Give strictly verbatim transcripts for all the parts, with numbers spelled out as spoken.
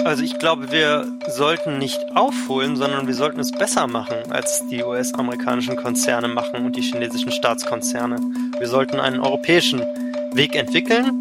Also ich glaube, wir sollten nicht aufholen, sondern wir sollten es besser machen, als die U S-amerikanischen Konzerne machen und die chinesischen Staatskonzerne. Wir sollten einen europäischen Weg entwickeln.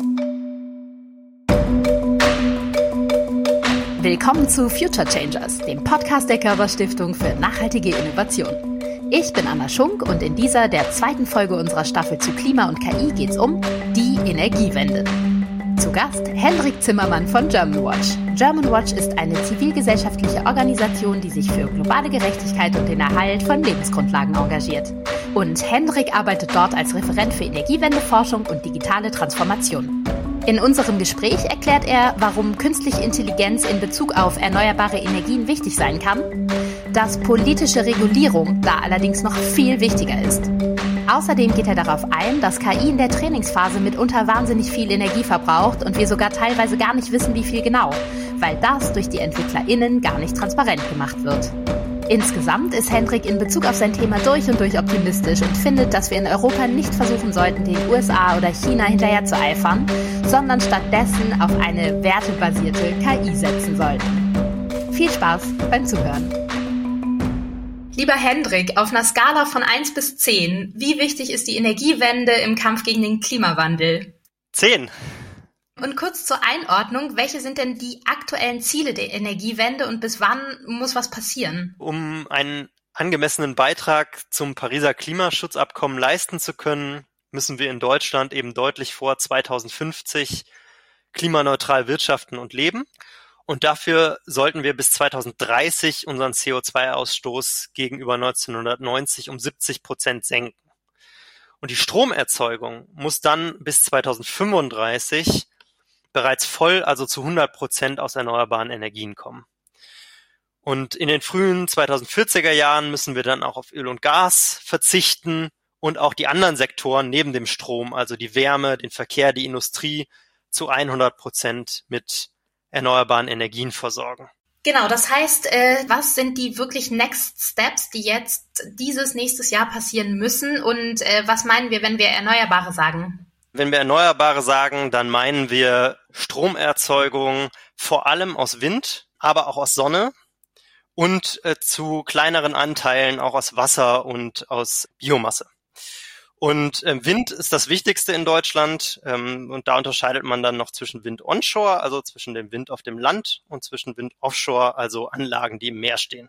Willkommen zu Future Changers, dem Podcast der Körber-Stiftung für nachhaltige Innovation. Ich bin Anna Schunk und in dieser, der zweiten Folge unserer Staffel zu Klima und K I geht's um die Energiewende. Zu Gast Hendrik Zimmermann von Germanwatch. Germanwatch ist eine zivilgesellschaftliche Organisation, die sich für globale Gerechtigkeit und den Erhalt von Lebensgrundlagen engagiert. Und Hendrik arbeitet dort als Referent für Energiewendeforschung und digitale Transformation. In unserem Gespräch erklärt er, warum künstliche Intelligenz in Bezug auf erneuerbare Energien wichtig sein kann, dass politische Regulierung da allerdings noch viel wichtiger ist. Außerdem geht er darauf ein, dass K I in der Trainingsphase mitunter wahnsinnig viel Energie verbraucht und wir sogar teilweise gar nicht wissen, wie viel genau, weil das durch die EntwicklerInnen gar nicht transparent gemacht wird. Insgesamt ist Hendrik in Bezug auf sein Thema durch und durch optimistisch und findet, dass wir in Europa nicht versuchen sollten, den U S A oder China hinterher zu eifern, sondern stattdessen auf eine wertebasierte K I setzen sollten. Viel Spaß beim Zuhören. Lieber Hendrik, auf einer Skala von eins bis zehn, wie wichtig ist die Energiewende im Kampf gegen den Klimawandel? Zehn. Und kurz zur Einordnung, welche sind denn die aktuellen Ziele der Energiewende und bis wann muss was passieren? Um einen angemessenen Beitrag zum Pariser Klimaschutzabkommen leisten zu können, müssen wir in Deutschland eben deutlich vor zweitausendfünfzig klimaneutral wirtschaften und leben. Und dafür sollten wir bis zweitausenddreißig unseren C O zwei Ausstoß gegenüber neunzehnhundertneunzig um siebzig Prozent senken. Und die Stromerzeugung muss dann bis zweitausendfünfunddreißig bereits voll, also zu hundert Prozent aus erneuerbaren Energien kommen. Und in den frühen zweitausendvierziger Jahren müssen wir dann auch auf Öl und Gas verzichten und auch die anderen Sektoren neben dem Strom, also die Wärme, den Verkehr, die Industrie, zu hundert Prozent mit erneuerbaren Energien versorgen. Genau, das heißt, äh, was sind die wirklich Next Steps, die jetzt dieses nächstes Jahr passieren müssen und äh, was meinen wir, wenn wir Erneuerbare sagen? Wenn wir Erneuerbare sagen, dann meinen wir Stromerzeugung vor allem aus Wind, aber auch aus Sonne und äh, zu kleineren Anteilen auch aus Wasser und aus Biomasse. Und ähm, Wind ist das Wichtigste in Deutschland ähm, und da unterscheidet man dann noch zwischen Wind onshore, also zwischen dem Wind auf dem Land und zwischen Wind offshore, also Anlagen, die im Meer stehen.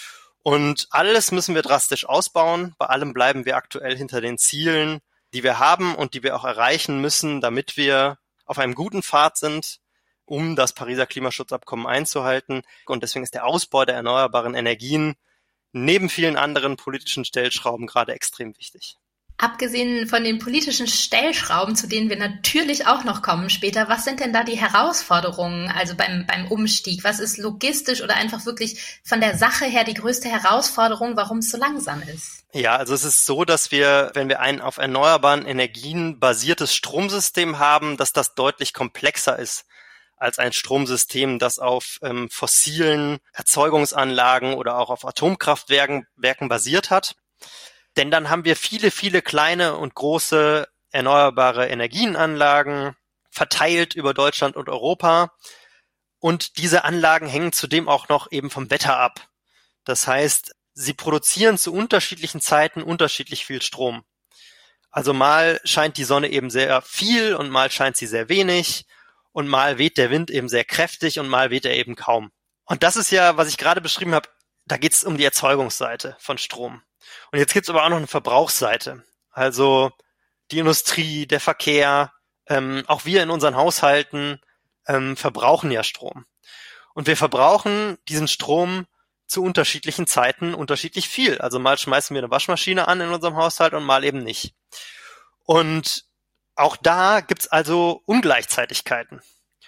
Und alles müssen wir drastisch ausbauen, bei allem bleiben wir aktuell hinter den Zielen, die wir haben und die wir auch erreichen müssen, damit wir auf einem guten Pfad sind, um das Pariser Klimaschutzabkommen einzuhalten. Und deswegen ist der Ausbau der erneuerbaren Energien neben vielen anderen politischen Stellschrauben gerade extrem wichtig. Abgesehen von den politischen Stellschrauben, zu denen wir natürlich auch noch kommen später, was sind denn da die Herausforderungen, also beim, beim Umstieg? Was ist logistisch oder einfach wirklich von der Sache her die größte Herausforderung, warum es so langsam ist? Ja, also es ist so, dass wir, wenn wir ein auf erneuerbaren Energien basiertes Stromsystem haben, dass das deutlich komplexer ist als ein Stromsystem, das auf ähm, fossilen Erzeugungsanlagen oder auch auf Atomkraftwerken Werken basiert hat. Denn dann haben wir viele, viele kleine und große erneuerbare Energienanlagen verteilt über Deutschland und Europa. Und diese Anlagen hängen zudem auch noch eben vom Wetter ab. Das heißt, sie produzieren zu unterschiedlichen Zeiten unterschiedlich viel Strom. Also mal scheint die Sonne eben sehr viel und mal scheint sie sehr wenig und mal weht der Wind eben sehr kräftig und mal weht er eben kaum. Und das ist ja, was ich gerade beschrieben habe, da geht es um die Erzeugungsseite von Strom. Und jetzt gibt's aber auch noch eine Verbrauchsseite. Also die Industrie, der Verkehr, ähm, auch wir in unseren Haushalten ähm, verbrauchen ja Strom. Und wir verbrauchen diesen Strom zu unterschiedlichen Zeiten unterschiedlich viel. Also mal schmeißen wir eine Waschmaschine an in unserem Haushalt und mal eben nicht. Und auch da gibt's also Ungleichzeitigkeiten.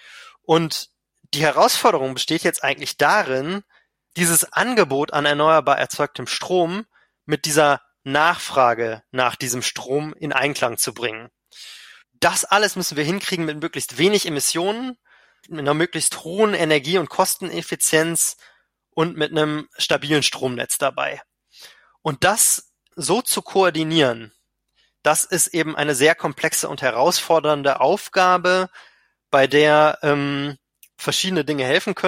Und die Herausforderung besteht jetzt eigentlich darin, dieses Angebot an erneuerbar erzeugtem Strom mit dieser Nachfrage nach diesem Strom in Einklang zu bringen. Das alles müssen wir hinkriegen mit möglichst wenig Emissionen, mit einer möglichst hohen Energie- und Kosteneffizienz und mit einem stabilen Stromnetz dabei. Und das so zu koordinieren, das ist eben eine sehr komplexe und herausfordernde Aufgabe, bei der ähm, verschiedene Dinge helfen können.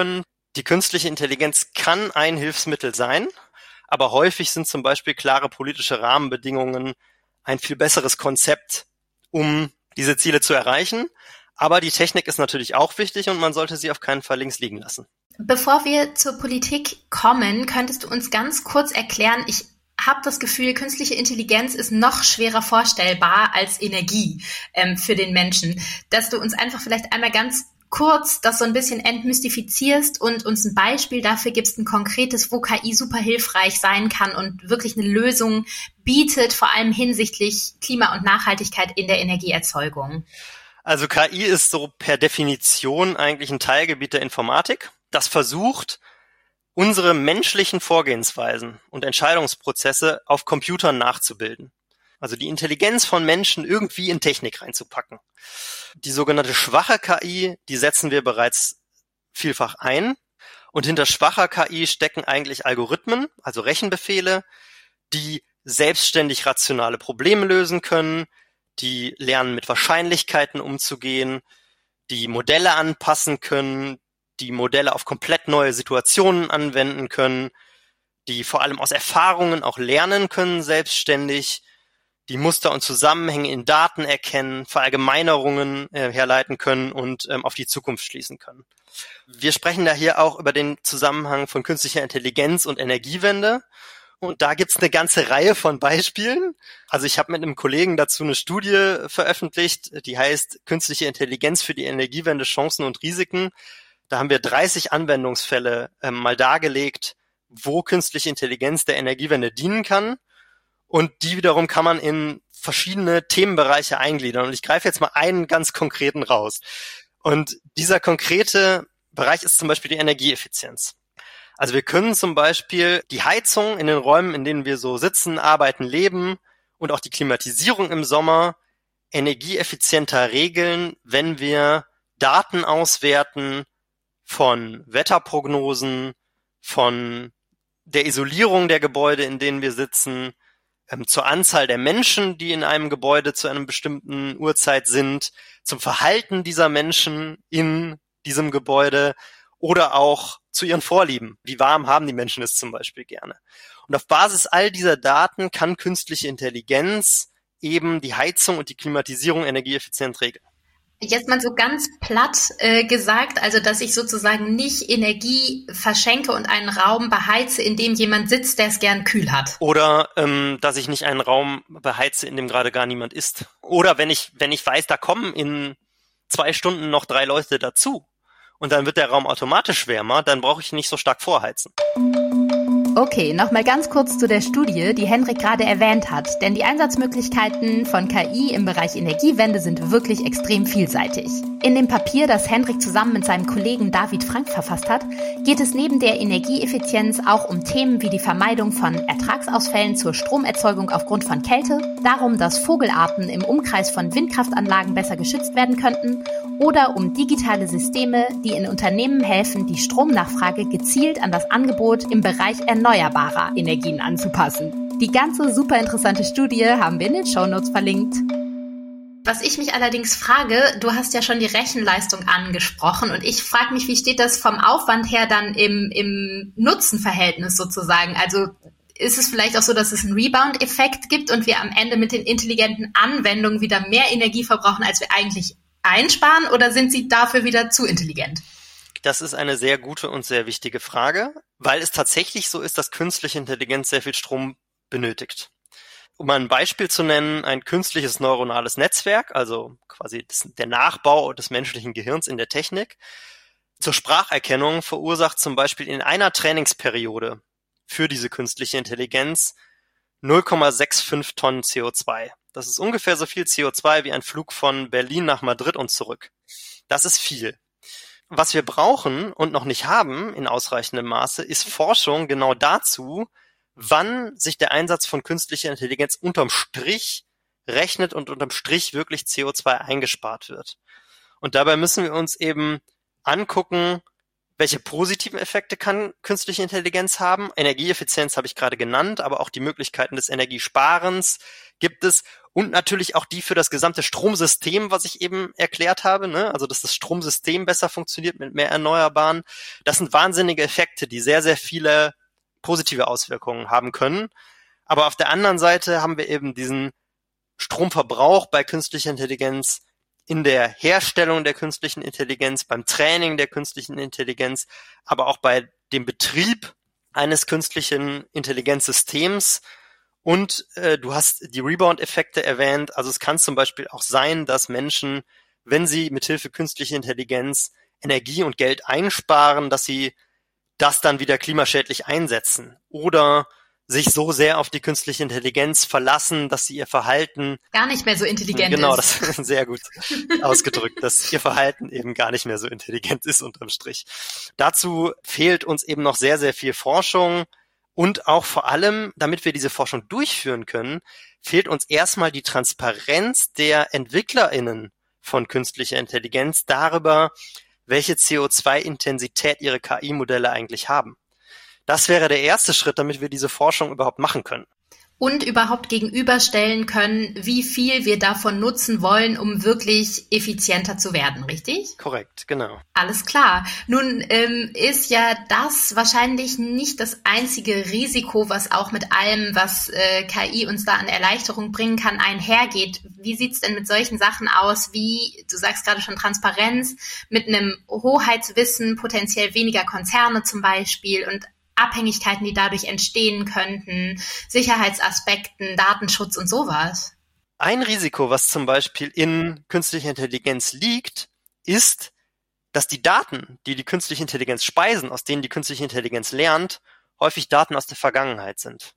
Die künstliche Intelligenz kann ein Hilfsmittel sein, aber häufig sind zum Beispiel klare politische Rahmenbedingungen ein viel besseres Konzept, um diese Ziele zu erreichen. Aber die Technik ist natürlich auch wichtig und man sollte sie auf keinen Fall links liegen lassen. Bevor wir zur Politik kommen, könntest du uns ganz kurz erklären, ich habe das Gefühl, künstliche Intelligenz ist noch schwerer vorstellbar als Energie ähm, für den Menschen, dass du uns einfach vielleicht einmal ganz kurz das so ein bisschen entmystifizierst und uns ein Beispiel dafür gibst, ein konkretes, wo K I super hilfreich sein kann und wirklich eine Lösung bietet, vor allem hinsichtlich Klima- und Nachhaltigkeit in der Energieerzeugung. Also K I ist so per Definition eigentlich ein Teilgebiet der Informatik, das versucht, unsere menschlichen Vorgehensweisen und Entscheidungsprozesse auf Computern nachzubilden. Also die Intelligenz von Menschen irgendwie in Technik reinzupacken. Die sogenannte schwache K I, die setzen wir bereits vielfach ein. Und hinter schwacher K I stecken eigentlich Algorithmen, also Rechenbefehle, die selbstständig rationale Probleme lösen können, die lernen mit Wahrscheinlichkeiten umzugehen, die Modelle anpassen können, die Modelle auf komplett neue Situationen anwenden können, die vor allem aus Erfahrungen auch lernen können selbstständig, die Muster und Zusammenhänge in Daten erkennen, Verallgemeinerungen äh, herleiten können und ähm, auf die Zukunft schließen können. Wir sprechen da hier auch über den Zusammenhang von künstlicher Intelligenz und Energiewende. Und da gibt's eine ganze Reihe von Beispielen. Also ich habe mit einem Kollegen dazu eine Studie veröffentlicht, die heißt Künstliche Intelligenz für die Energiewende, Chancen und Risiken. Da haben wir dreißig Anwendungsfälle ähm, mal dargelegt, wo künstliche Intelligenz der Energiewende dienen kann. Und die wiederum kann man in verschiedene Themenbereiche eingliedern. Und ich greife jetzt mal einen ganz konkreten raus. Und dieser konkrete Bereich ist zum Beispiel die Energieeffizienz. Also wir können zum Beispiel die Heizung in den Räumen, in denen wir so sitzen, arbeiten, leben und auch die Klimatisierung im Sommer energieeffizienter regeln, wenn wir Daten auswerten von Wetterprognosen, von der Isolierung der Gebäude, in denen wir sitzen, ähm, zur Anzahl der Menschen, die in einem Gebäude zu einer bestimmten Uhrzeit sind, zum Verhalten dieser Menschen in diesem Gebäude oder auch zu ihren Vorlieben. Wie warm haben die Menschen es zum Beispiel gerne? Und auf Basis all dieser Daten kann künstliche Intelligenz eben die Heizung und die Klimatisierung energieeffizient regeln. Jetzt mal so ganz platt äh, gesagt, also dass ich sozusagen nicht Energie verschenke und einen Raum beheize, in dem jemand sitzt, der es gern kühl hat. Oder ähm, dass ich nicht einen Raum beheize, in dem gerade gar niemand ist. Oder wenn ich wenn ich weiß, da kommen in zwei Stunden noch drei Leute dazu und dann wird der Raum automatisch wärmer, dann brauche ich nicht so stark vorheizen. Okay, nochmal ganz kurz zu der Studie, die Henrik gerade erwähnt hat, denn die Einsatzmöglichkeiten von K I im Bereich Energiewende sind wirklich extrem vielseitig. In dem Papier, das Henrik zusammen mit seinem Kollegen David Frank verfasst hat, geht es neben der Energieeffizienz auch um Themen wie die Vermeidung von Ertragsausfällen zur Stromerzeugung aufgrund von Kälte, darum, dass Vogelarten im Umkreis von Windkraftanlagen besser geschützt werden könnten oder um digitale Systeme, die in Unternehmen helfen, die Stromnachfrage gezielt an das Angebot im Bereich erneuerbarer Energien anzupassen. Die ganze super interessante Studie haben wir in den Shownotes verlinkt. Was ich mich allerdings frage, du hast ja schon die Rechenleistung angesprochen und ich frage mich, wie steht das vom Aufwand her dann im, im Nutzenverhältnis sozusagen? Also ist es vielleicht auch so, dass es einen Rebound-Effekt gibt und wir am Ende mit den intelligenten Anwendungen wieder mehr Energie verbrauchen, als wir eigentlich einsparen, oder sind sie dafür wieder zu intelligent? Das ist eine sehr gute und sehr wichtige Frage, weil es tatsächlich so ist, dass künstliche Intelligenz sehr viel Strom benötigt. Um ein Beispiel zu nennen, ein künstliches neuronales Netzwerk, also quasi das, der Nachbau des menschlichen Gehirns in der Technik, zur Spracherkennung verursacht zum Beispiel in einer Trainingsperiode für diese künstliche Intelligenz null Komma fünfundsechzig Tonnen C O zwei. Das ist ungefähr so viel C O zwei wie ein Flug von Berlin nach Madrid und zurück. Das ist viel. Was wir brauchen und noch nicht haben in ausreichendem Maße, ist Forschung genau dazu, wann sich der Einsatz von künstlicher Intelligenz unterm Strich rechnet und unterm Strich wirklich C O zwei eingespart wird. Und dabei müssen wir uns eben angucken, welche positiven Effekte kann künstliche Intelligenz haben. Energieeffizienz habe ich gerade genannt, aber auch die Möglichkeiten des Energiesparens gibt es. Und natürlich auch die für das gesamte Stromsystem, was ich eben erklärt habe, ne? Also dass das Stromsystem besser funktioniert mit mehr Erneuerbaren. Das sind wahnsinnige Effekte, die sehr, sehr viele positive Auswirkungen haben können. Aber auf der anderen Seite haben wir eben diesen Stromverbrauch bei künstlicher Intelligenz, in der Herstellung der künstlichen Intelligenz, beim Training der künstlichen Intelligenz, aber auch bei dem Betrieb eines künstlichen Intelligenzsystems. Und äh, du hast die Rebound-Effekte erwähnt. Also es kann zum Beispiel auch sein, dass Menschen, wenn sie mithilfe künstlicher Intelligenz Energie und Geld einsparen, dass sie das dann wieder klimaschädlich einsetzen oder sich so sehr auf die künstliche Intelligenz verlassen, dass sie ihr Verhalten gar nicht mehr so intelligent genau, ist. Genau, das ist sehr gut ausgedrückt, dass ihr Verhalten eben gar nicht mehr so intelligent ist unterm Strich. Dazu fehlt uns eben noch sehr, sehr viel Forschung und auch vor allem, damit wir diese Forschung durchführen können, fehlt uns erstmal die Transparenz der EntwicklerInnen von künstlicher Intelligenz darüber, welche C O zwei Intensität ihre K I-Modelle eigentlich haben. Das wäre der erste Schritt, damit wir diese Forschung überhaupt machen können. Und überhaupt gegenüberstellen können, wie viel wir davon nutzen wollen, um wirklich effizienter zu werden, richtig? Korrekt, genau. Alles klar. Nun ähm, ist ja das wahrscheinlich nicht das einzige Risiko, was auch mit allem, was äh, K I uns da an Erleichterung bringen kann, einhergeht. Wie sieht's denn mit solchen Sachen aus, wie, du sagst gerade schon Transparenz, mit einem Hoheitswissen, potenziell weniger Konzerne zum Beispiel und Abhängigkeiten, die dadurch entstehen könnten, Sicherheitsaspekten, Datenschutz und sowas? Ein Risiko, was zum Beispiel in künstlicher Intelligenz liegt, ist, dass die Daten, die die künstliche Intelligenz speisen, aus denen die künstliche Intelligenz lernt, häufig Daten aus der Vergangenheit sind.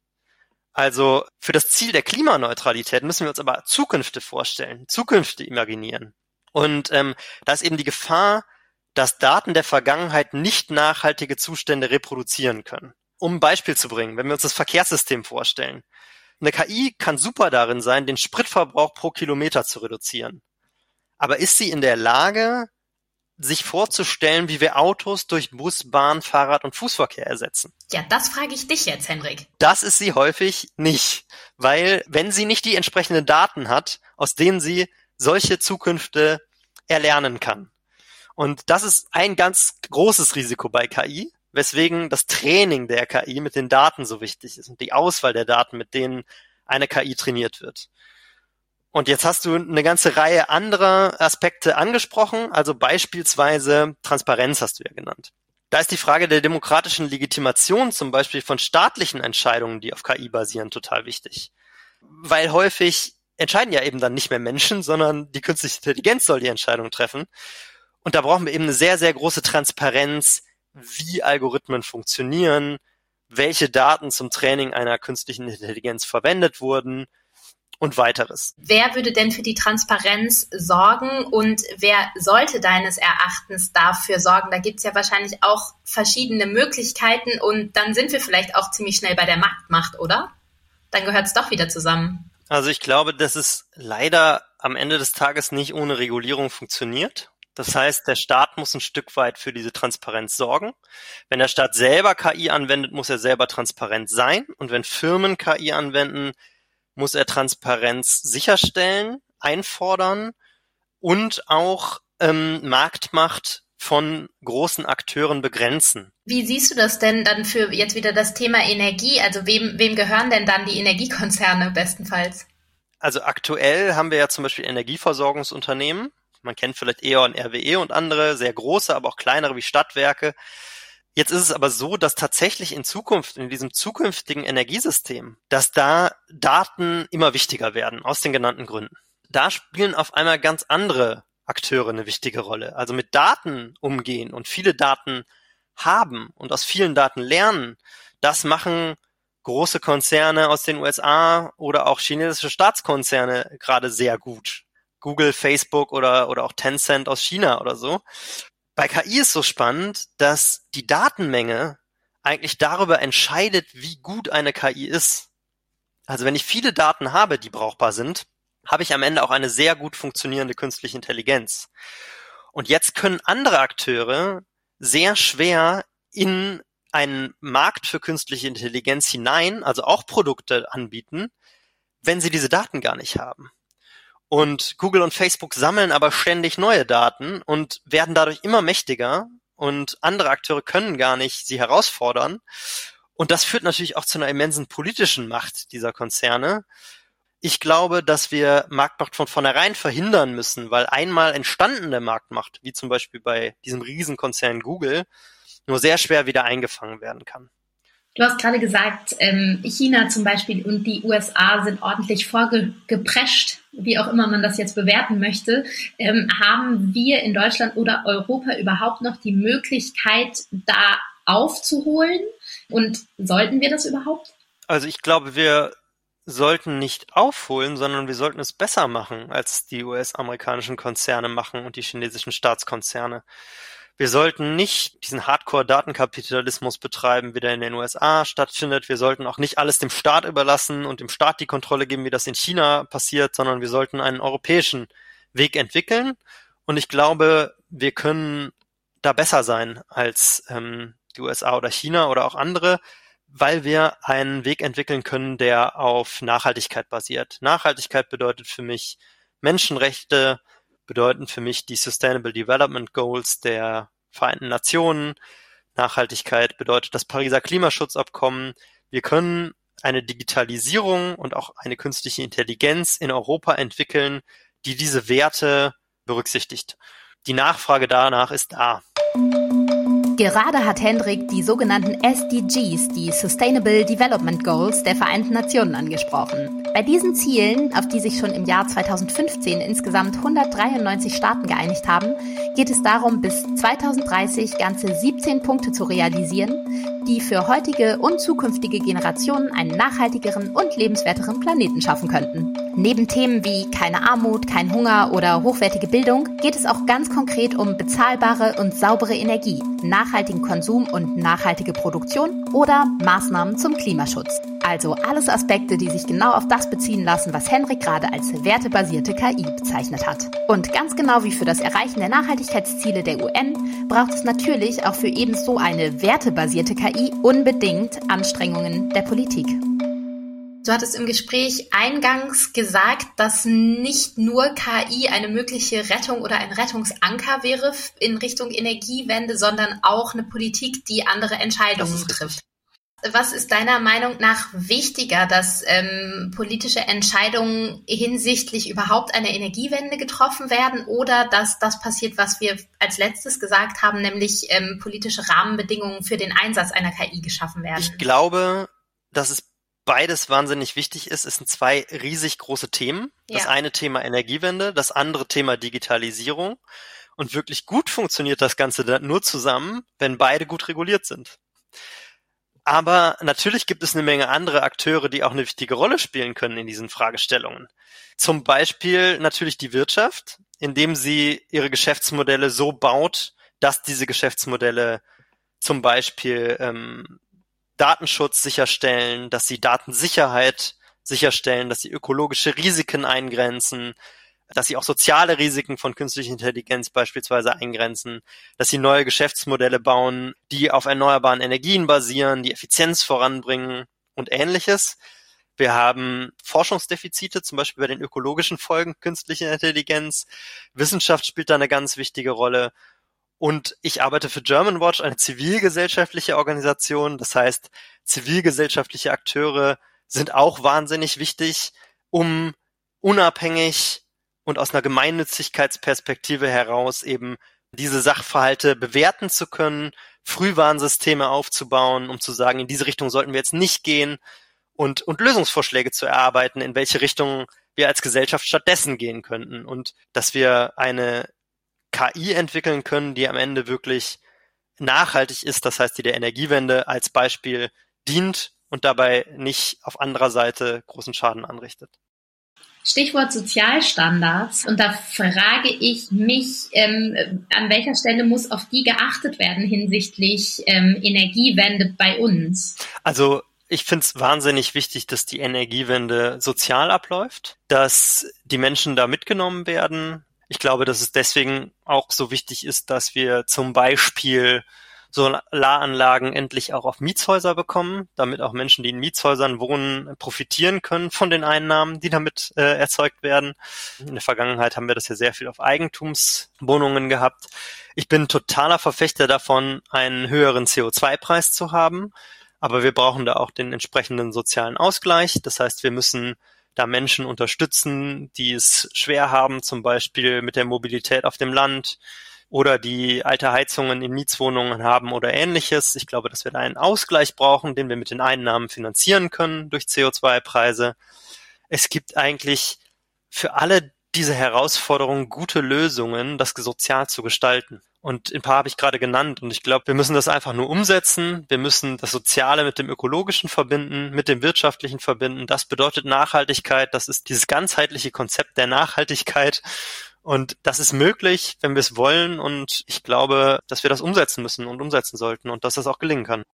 Also für das Ziel der Klimaneutralität müssen wir uns aber Zukünfte vorstellen, Zukünfte imaginieren. Und ähm, da ist eben die Gefahr, dass Daten der Vergangenheit nicht nachhaltige Zustände reproduzieren können. Um ein Beispiel zu bringen, wenn wir uns das Verkehrssystem vorstellen. Eine K I kann super darin sein, den Spritverbrauch pro Kilometer zu reduzieren. Aber ist sie in der Lage, sich vorzustellen, wie wir Autos durch Bus, Bahn, Fahrrad und Fußverkehr ersetzen? Ja, das frage ich dich jetzt, Henrik. Das ist sie häufig nicht, weil wenn sie nicht die entsprechenden Daten hat, aus denen sie solche Zukünfte erlernen kann. Und das ist ein ganz großes Risiko bei K I, weswegen das Training der K I mit den Daten so wichtig ist und die Auswahl der Daten, mit denen eine K I trainiert wird. Und jetzt hast du eine ganze Reihe anderer Aspekte angesprochen, also beispielsweise Transparenz hast du ja genannt. Da ist die Frage der demokratischen Legitimation zum Beispiel von staatlichen Entscheidungen, die auf K I basieren, total wichtig. Weil häufig entscheiden ja eben dann nicht mehr Menschen, sondern die künstliche Intelligenz soll die Entscheidung treffen. Und da brauchen wir eben eine sehr, sehr große Transparenz, wie Algorithmen funktionieren, welche Daten zum Training einer künstlichen Intelligenz verwendet wurden und weiteres. Wer würde denn für die Transparenz sorgen und wer sollte deines Erachtens dafür sorgen? Da gibt es ja wahrscheinlich auch verschiedene Möglichkeiten und dann sind wir vielleicht auch ziemlich schnell bei der Marktmacht, oder? Dann gehört es doch wieder zusammen. Also ich glaube, dass es leider am Ende des Tages nicht ohne Regulierung funktioniert. Das heißt, der Staat muss ein Stück weit für diese Transparenz sorgen. Wenn der Staat selber K I anwendet, muss er selber transparent sein. Und wenn Firmen K I anwenden, muss er Transparenz sicherstellen, einfordern und auch ähm, Marktmacht von großen Akteuren begrenzen. Wie siehst du das denn dann für jetzt wieder das Thema Energie? Also wem, wem gehören denn dann die Energiekonzerne bestenfalls? Also aktuell haben wir ja zum Beispiel Energieversorgungsunternehmen. Man kennt vielleicht E O N, R W E und andere, sehr große, aber auch kleinere wie Stadtwerke. Jetzt ist es aber so, dass tatsächlich in Zukunft, in diesem zukünftigen Energiesystem, dass da Daten immer wichtiger werden, aus den genannten Gründen. Da spielen auf einmal ganz andere Akteure eine wichtige Rolle. Also mit Daten umgehen und viele Daten haben und aus vielen Daten lernen, das machen große Konzerne aus den U S A oder auch chinesische Staatskonzerne gerade sehr gut. Google, Facebook oder oder auch Tencent aus China oder so. Bei K I ist so spannend, dass die Datenmenge eigentlich darüber entscheidet, wie gut eine K I ist. Also wenn ich viele Daten habe, die brauchbar sind, habe ich am Ende auch eine sehr gut funktionierende künstliche Intelligenz. Und jetzt können andere Akteure sehr schwer in einen Markt für künstliche Intelligenz hinein, also auch Produkte anbieten, wenn sie diese Daten gar nicht haben. Und Google und Facebook sammeln aber ständig neue Daten und werden dadurch immer mächtiger und andere Akteure können gar nicht sie herausfordern. Und das führt natürlich auch zu einer immensen politischen Macht dieser Konzerne. Ich glaube, dass wir Marktmacht von vornherein verhindern müssen, weil einmal entstandene Marktmacht, wie zum Beispiel bei diesem Riesenkonzern Google, nur sehr schwer wieder eingefangen werden kann. Du hast gerade gesagt, China zum Beispiel und die U S A sind ordentlich vorgeprescht, wie auch immer man das jetzt bewerten möchte. Haben wir in Deutschland oder Europa überhaupt noch die Möglichkeit, da aufzuholen? Und sollten wir das überhaupt? Also ich glaube, wir sollten nicht aufholen, sondern wir sollten es besser machen, als die U S-amerikanischen Konzerne machen und die chinesischen Staatskonzerne. Wir sollten nicht diesen Hardcore-Datenkapitalismus betreiben, wie der in den U S A stattfindet. Wir sollten auch nicht alles dem Staat überlassen und dem Staat die Kontrolle geben, wie das in China passiert, sondern wir sollten einen europäischen Weg entwickeln. Und ich glaube, wir können da besser sein als ähm, die U S A oder China oder auch andere, weil wir einen Weg entwickeln können, der auf Nachhaltigkeit basiert. Nachhaltigkeit bedeutet für mich Menschenrechte, bedeuten für mich die Sustainable Development Goals der Vereinten Nationen. Nachhaltigkeit bedeutet das Pariser Klimaschutzabkommen. Wir können eine Digitalisierung und auch eine künstliche Intelligenz in Europa entwickeln, die diese Werte berücksichtigt. Die Nachfrage danach ist da. Gerade hat Hendrik die sogenannten S D Gs, die Sustainable Development Goals der Vereinten Nationen, angesprochen. Bei diesen Zielen, auf die sich schon im Jahr zweitausendfünfzehn insgesamt hundertdreiundneunzig Staaten geeinigt haben, geht es darum, bis zweitausenddreißig ganze siebzehn Punkte zu realisieren, die für heutige und zukünftige Generationen einen nachhaltigeren und lebenswerteren Planeten schaffen könnten. Neben Themen wie keine Armut, kein Hunger oder hochwertige Bildung geht es auch ganz konkret um bezahlbare und saubere Energie, nachhaltigen Konsum und nachhaltige Produktion oder Maßnahmen zum Klimaschutz. Also alles Aspekte, die sich genau auf das beziehen lassen, was Hendrik gerade als wertebasierte K I bezeichnet hat. Und ganz genau wie für das Erreichen der Nachhaltigkeitsziele der U N braucht es natürlich auch für ebenso eine wertebasierte K I unbedingt Anstrengungen der Politik. Du hattest im Gespräch eingangs gesagt, dass nicht nur K I eine mögliche Rettung oder ein Rettungsanker wäre in Richtung Energiewende, sondern auch eine Politik, die andere Entscheidungen trifft. Was ist deiner Meinung nach wichtiger, dass ähm, politische Entscheidungen hinsichtlich überhaupt einer Energiewende getroffen werden oder dass das passiert, was wir als letztes gesagt haben, nämlich ähm, politische Rahmenbedingungen für den Einsatz einer K I geschaffen werden? Ich glaube, dass es beides wahnsinnig wichtig ist. Es sind zwei riesig große Themen. Das ja. eine Thema Energiewende, das andere Thema Digitalisierung. Und wirklich gut funktioniert das Ganze nur zusammen, wenn beide gut reguliert sind. Aber natürlich gibt es eine Menge andere Akteure, die auch eine wichtige Rolle spielen können in diesen Fragestellungen. Zum Beispiel natürlich die Wirtschaft, indem sie ihre Geschäftsmodelle so baut, dass diese Geschäftsmodelle zum Beispiel ähm, Datenschutz sicherstellen, dass sie Datensicherheit sicherstellen, dass sie ökologische Risiken eingrenzen, dass sie auch soziale Risiken von künstlicher Intelligenz beispielsweise eingrenzen, dass sie neue Geschäftsmodelle bauen, die auf erneuerbaren Energien basieren, die Effizienz voranbringen und Ähnliches. Wir haben Forschungsdefizite, zum Beispiel bei den ökologischen Folgen künstlicher Intelligenz. Wissenschaft spielt da eine ganz wichtige Rolle. Und ich arbeite für Germanwatch, eine zivilgesellschaftliche Organisation. Das heißt, zivilgesellschaftliche Akteure sind auch wahnsinnig wichtig, um unabhängig und aus einer Gemeinnützigkeitsperspektive heraus eben diese Sachverhalte bewerten zu können, Frühwarnsysteme aufzubauen, um zu sagen, in diese Richtung sollten wir jetzt nicht gehen und, und Lösungsvorschläge zu erarbeiten, in welche Richtung wir als Gesellschaft stattdessen gehen könnten und dass wir eine K I entwickeln können, die am Ende wirklich nachhaltig ist, das heißt, die der Energiewende als Beispiel dient und dabei nicht auf anderer Seite großen Schaden anrichtet. Stichwort Sozialstandards. Und da frage ich mich, ähm, an welcher Stelle muss auf die geachtet werden hinsichtlich ähm, Energiewende bei uns? Also ich finde es wahnsinnig wichtig, dass die Energiewende sozial abläuft, dass die Menschen da mitgenommen werden. Ich glaube, dass es deswegen auch so wichtig ist, dass wir zum Beispiel Solaranlagen endlich auch auf Mietshäuser bekommen, damit auch Menschen, die in Mietshäusern wohnen, profitieren können von den Einnahmen, die damit äh, erzeugt werden. In der Vergangenheit haben wir das ja sehr viel auf Eigentumswohnungen gehabt. Ich bin totaler Verfechter davon, einen höheren C O zwei Preis zu haben, aber wir brauchen da auch den entsprechenden sozialen Ausgleich. Das heißt, wir müssen da Menschen unterstützen, die es schwer haben, zum Beispiel mit der Mobilität auf dem Land, oder die alte Heizungen in Mietswohnungen haben oder Ähnliches. Ich glaube, dass wir da einen Ausgleich brauchen, den wir mit den Einnahmen finanzieren können durch C O zwei Preise. Es gibt eigentlich für alle diese Herausforderungen gute Lösungen, das sozial zu gestalten. Und ein paar habe ich gerade genannt. Und ich glaube, wir müssen das einfach nur umsetzen. Wir müssen das Soziale mit dem Ökologischen verbinden, mit dem Wirtschaftlichen verbinden. Das bedeutet Nachhaltigkeit. Das ist dieses ganzheitliche Konzept der Nachhaltigkeit. Und das ist möglich, wenn wir es wollen. Und ich glaube, dass wir das umsetzen müssen und umsetzen sollten und dass das auch gelingen kann.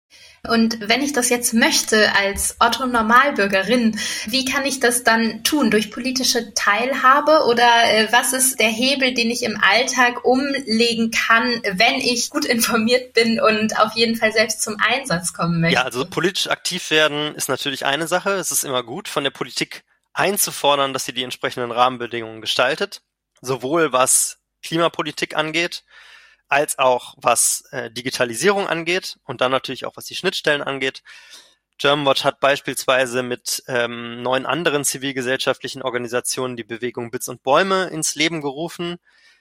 Und wenn ich das jetzt möchte als Otto-Normalbürgerin, wie kann ich das dann tun? Durch politische Teilhabe oder äh, was ist der Hebel, den ich im Alltag umlegen kann, wenn ich gut informiert bin und auf jeden Fall selbst zum Einsatz kommen möchte? Ja, also politisch aktiv werden ist natürlich eine Sache. Es ist immer gut, von der Politik einzufordern, dass sie die entsprechenden Rahmenbedingungen gestaltet. Sowohl was Klimapolitik angeht, als auch was äh, Digitalisierung angeht und dann natürlich auch was die Schnittstellen angeht. Germanwatch hat beispielsweise mit ähm, neun anderen zivilgesellschaftlichen Organisationen die Bewegung Bits und Bäume ins Leben gerufen,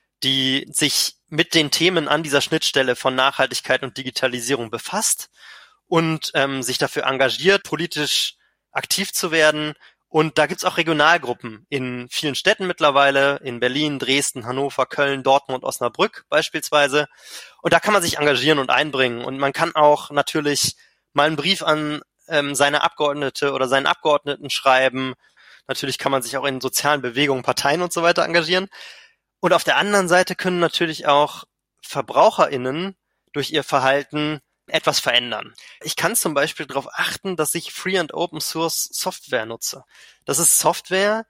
die sich mit den Themen an dieser Schnittstelle von Nachhaltigkeit und Digitalisierung befasst und ähm, sich dafür engagiert, politisch aktiv zu werden. Und da gibt's auch Regionalgruppen in vielen Städten mittlerweile, in Berlin, Dresden, Hannover, Köln, Dortmund, Osnabrück beispielsweise. Und da kann man sich engagieren und einbringen. Und man kann auch natürlich mal einen Brief an ähm, seine Abgeordnete oder seinen Abgeordneten schreiben. Natürlich kann man sich auch in sozialen Bewegungen, Parteien und so weiter engagieren. Und auf der anderen Seite können natürlich auch VerbraucherInnen durch ihr Verhalten etwas verändern. Ich kann zum Beispiel darauf achten, dass ich Free and Open Source Software nutze. Das ist Software,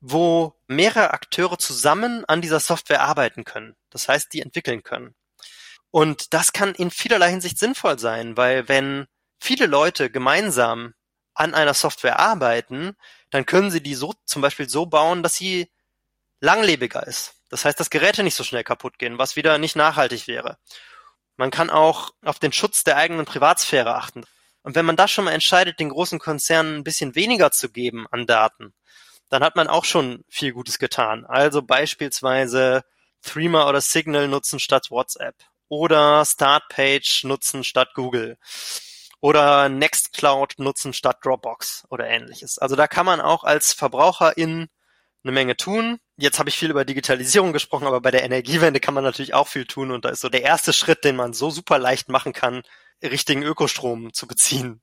wo mehrere Akteure zusammen an dieser Software arbeiten können. Das heißt, die entwickeln können. Und das kann in vielerlei Hinsicht sinnvoll sein, weil wenn viele Leute gemeinsam an einer Software arbeiten, dann können sie die so zum Beispiel so bauen, dass sie langlebiger ist. Das heißt, dass Geräte nicht so schnell kaputt gehen, was wieder nicht nachhaltig wäre. Man kann auch auf den Schutz der eigenen Privatsphäre achten. Und wenn man da schon mal entscheidet, den großen Konzernen ein bisschen weniger zu geben an Daten, dann hat man auch schon viel Gutes getan. Also beispielsweise Threema oder Signal nutzen statt WhatsApp oder Startpage nutzen statt Google oder Nextcloud nutzen statt Dropbox oder ähnliches. Also da kann man auch als Verbraucherin eine Menge tun. Jetzt habe ich viel über Digitalisierung gesprochen, aber bei der Energiewende kann man natürlich auch viel tun und da ist so der erste Schritt, den man so super leicht machen kann, richtigen Ökostrom zu beziehen.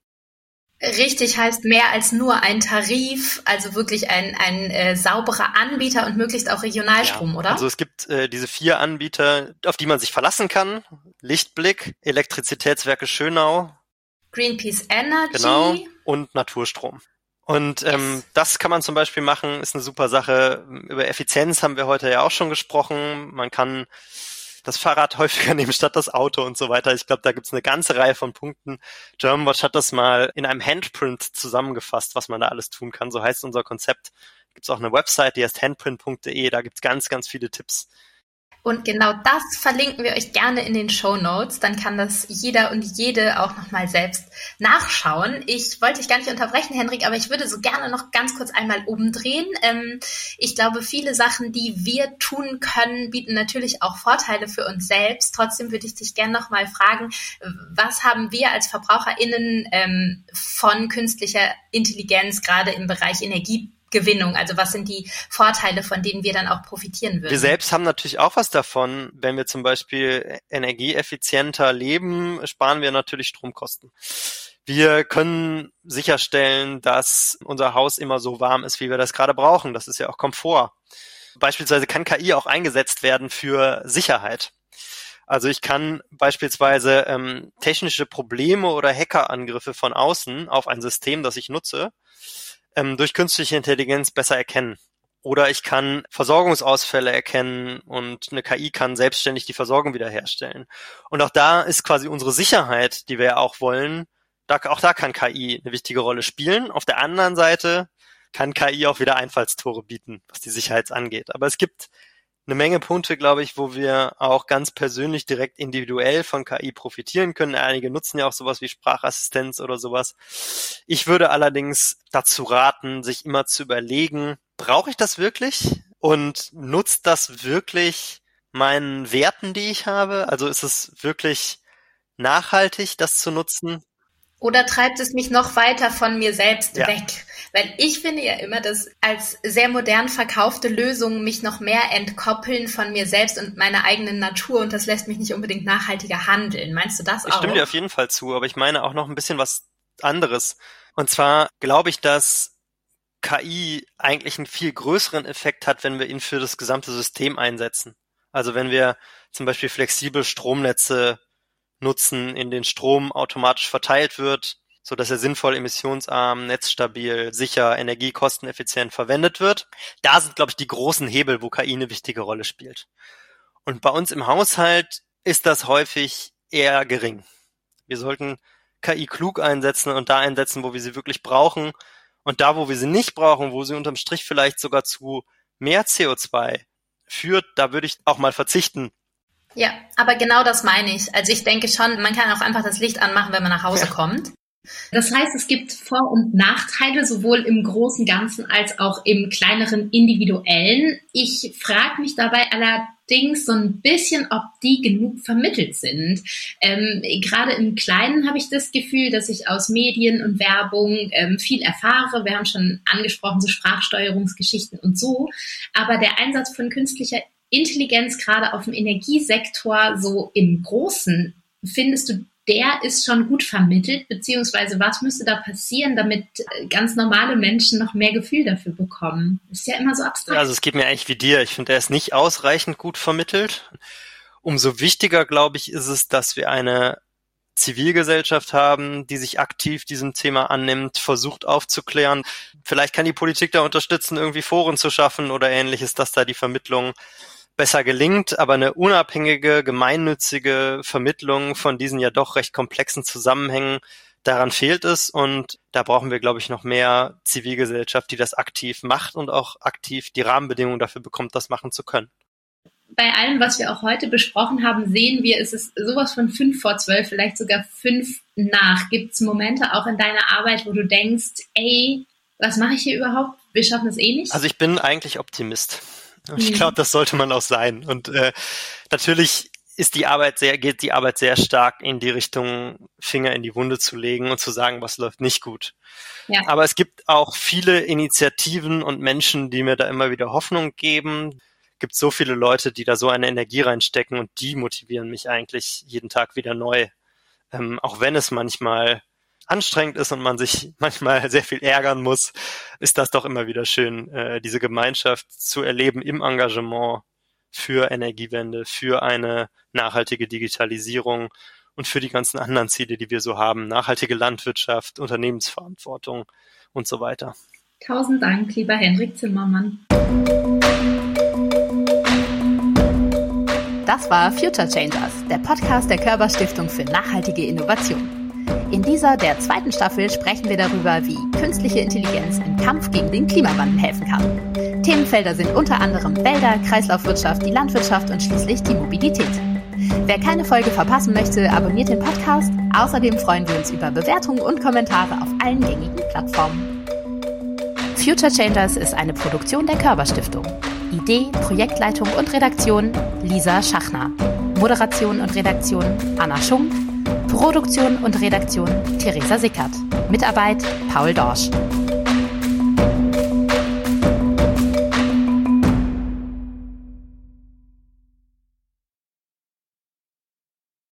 Richtig heißt mehr als nur ein Tarif, also wirklich ein, ein äh, sauberer Anbieter und möglichst auch Regionalstrom, ja, oder? Also es gibt äh, diese vier Anbieter, auf die man sich verlassen kann. Lichtblick, Elektrizitätswerke Schönau, Greenpeace Energy, genau, und Naturstrom. Und ähm, yes. Das kann man zum Beispiel machen, ist eine super Sache. Über Effizienz haben wir heute ja auch schon gesprochen. Man kann das Fahrrad häufiger nehmen statt das Auto und so weiter. Ich glaube, da gibt's eine ganze Reihe von Punkten. Germanwatch hat das mal in einem Handprint zusammengefasst, was man da alles tun kann. So heißt unser Konzept. Gibt's auch eine Website, die heißt handprint punkt de. Da gibt's ganz, ganz viele Tipps. Und genau das verlinken wir euch gerne in den Shownotes. Dann kann das jeder und jede auch nochmal selbst nachschauen. Ich wollte dich gar nicht unterbrechen, Henrik, aber ich würde so gerne noch ganz kurz einmal umdrehen. Ähm, ich glaube, viele Sachen, die wir tun können, bieten natürlich auch Vorteile für uns selbst. Trotzdem würde ich dich gerne nochmal fragen, was haben wir als VerbraucherInnen ähm, von künstlicher Intelligenz gerade im Bereich Energie Gewinnung, also was sind die Vorteile, von denen wir dann auch profitieren würden? Wir selbst haben natürlich auch was davon. Wenn wir zum Beispiel energieeffizienter leben, sparen wir natürlich Stromkosten. Wir können sicherstellen, dass unser Haus immer so warm ist, wie wir das gerade brauchen. Das ist ja auch Komfort. Beispielsweise kann K I auch eingesetzt werden für Sicherheit. Also ich kann beispielsweise ähm, technische Probleme oder Hackerangriffe von außen auf ein System, das ich nutze, durch künstliche Intelligenz besser erkennen Oder ich kann Versorgungsausfälle erkennen und eine K I kann selbstständig die Versorgung wiederherstellen. Und auch da ist quasi unsere Sicherheit, die wir ja auch wollen, da, auch da kann K I eine wichtige Rolle spielen. Auf der anderen Seite kann K I auch wieder Einfallstore bieten, was die Sicherheit angeht. Aber es gibt eine Menge Punkte, glaube ich, wo wir auch ganz persönlich direkt individuell von K I profitieren können. Einige nutzen ja auch sowas wie Sprachassistenz oder sowas. Ich würde allerdings dazu raten, sich immer zu überlegen, brauche ich das wirklich? Und nutzt das wirklich meinen Werten, die ich habe? Also ist es wirklich nachhaltig, das zu nutzen? Oder treibt es mich noch weiter von mir selbst ja. weg? Weil ich finde ja immer, dass als sehr modern verkaufte Lösungen mich noch mehr entkoppeln von mir selbst und meiner eigenen Natur und das lässt mich nicht unbedingt nachhaltiger handeln. Meinst du das auch? Ich stimme dir auf jeden Fall zu, aber ich meine auch noch ein bisschen was anderes. Und zwar glaube ich, dass K I eigentlich einen viel größeren Effekt hat, wenn wir ihn für das gesamte System einsetzen. Also wenn wir zum Beispiel flexibel Stromnetze nutzen, in denen Strom automatisch verteilt wird, so dass er sinnvoll, emissionsarm, netzstabil, sicher, energiekosteneffizient verwendet wird. Da sind, glaube ich, die großen Hebel, wo K I eine wichtige Rolle spielt. Und bei uns im Haushalt ist das häufig eher gering. Wir sollten K I klug einsetzen und da einsetzen, wo wir sie wirklich brauchen. Und da, wo wir sie nicht brauchen, wo sie unterm Strich vielleicht sogar zu mehr C O zwei führt, da würde ich auch mal verzichten. Ja, aber genau das meine ich. Also ich denke schon, man kann auch einfach das Licht anmachen, wenn man nach Hause ja. kommt. Das heißt, es gibt Vor- und Nachteile, sowohl im großen Ganzen als auch im kleineren Individuellen. Ich frage mich dabei allerdings so ein bisschen, ob die genug vermittelt sind. Ähm, gerade im Kleinen habe ich das Gefühl, dass ich aus Medien und Werbung ähm, viel erfahre. Wir haben schon angesprochen, so Sprachsteuerungsgeschichten und so. Aber der Einsatz von künstlicher Intelligenz, gerade auf dem Energiesektor, so im Großen, findest du, der ist schon gut vermittelt, beziehungsweise was müsste da passieren, damit ganz normale Menschen noch mehr Gefühl dafür bekommen? Ist ja immer so abstrakt. Also es geht mir eigentlich wie dir. Ich finde, er ist nicht ausreichend gut vermittelt. Umso wichtiger, glaube ich, ist es, dass wir eine Zivilgesellschaft haben, die sich aktiv diesem Thema annimmt, versucht aufzuklären. Vielleicht kann die Politik da unterstützen, irgendwie Foren zu schaffen oder Ähnliches, dass da die Vermittlung besser gelingt, aber eine unabhängige, gemeinnützige Vermittlung von diesen ja doch recht komplexen Zusammenhängen, daran fehlt es und da brauchen wir, glaube ich, noch mehr Zivilgesellschaft, die das aktiv macht und auch aktiv die Rahmenbedingungen dafür bekommt, das machen zu können. Bei allem, was wir auch heute besprochen haben, sehen wir, es ist sowas von fünf vor zwölf, vielleicht sogar fünf nach. Gibt es Momente auch in deiner Arbeit, wo du denkst, ey, was mache ich hier überhaupt? Wir schaffen es eh nicht? Also ich bin eigentlich Optimist. Und ich glaube, das sollte man auch sein. Und äh, natürlich ist die Arbeit sehr, geht die Arbeit sehr stark in die Richtung, Finger in die Wunde zu legen und zu sagen, was läuft nicht gut. Ja. Aber es gibt auch viele Initiativen und Menschen, die mir da immer wieder Hoffnung geben. Es gibt so viele Leute, die da so eine Energie reinstecken und die motivieren mich eigentlich jeden Tag wieder neu. Ähm, auch wenn es manchmal anstrengend ist und man sich manchmal sehr viel ärgern muss, ist das doch immer wieder schön, äh, diese Gemeinschaft zu erleben im Engagement für Energiewende, für eine nachhaltige Digitalisierung und für die ganzen anderen Ziele, die wir so haben, nachhaltige Landwirtschaft, Unternehmensverantwortung und so weiter. Tausend Dank, lieber Henrik Zimmermann. Das war Future Changers, der Podcast der Körber Stiftung für nachhaltige Innovation. In dieser, der zweiten Staffel, sprechen wir darüber, wie künstliche Intelligenz im Kampf gegen den Klimawandel helfen kann. Themenfelder sind unter anderem Wälder, Kreislaufwirtschaft, die Landwirtschaft und schließlich die Mobilität. Wer keine Folge verpassen möchte, abonniert den Podcast. Außerdem freuen wir uns über Bewertungen und Kommentare auf allen gängigen Plattformen. Future Changers ist eine Produktion der Körber Stiftung. Idee, Projektleitung und Redaktion Lisa Schachner. Moderation und Redaktion Anna Schunk. Produktion und Redaktion Theresa Sickert. Mitarbeit Paul Dorsch.